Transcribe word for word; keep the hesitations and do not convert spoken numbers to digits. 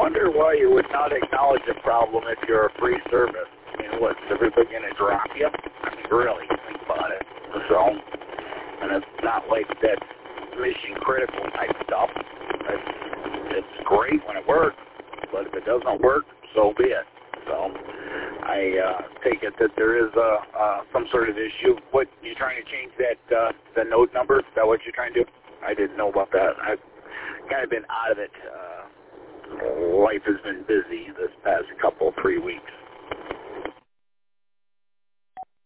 wonder why you would not acknowledge a problem if you're a free service. I mean, what's everybody going to drop you? I mean, really, think about it. So, and it's not like that mission-critical type stuff. It's, it's great when it works, but if it doesn't work, so be it. So, I uh, take it that there is uh, uh, some sort of issue. What, you trying to change that uh, the node number? Is that what you're trying to do? I didn't know about that. I've kind of been out of it. Uh, life has been busy this past couple, three weeks.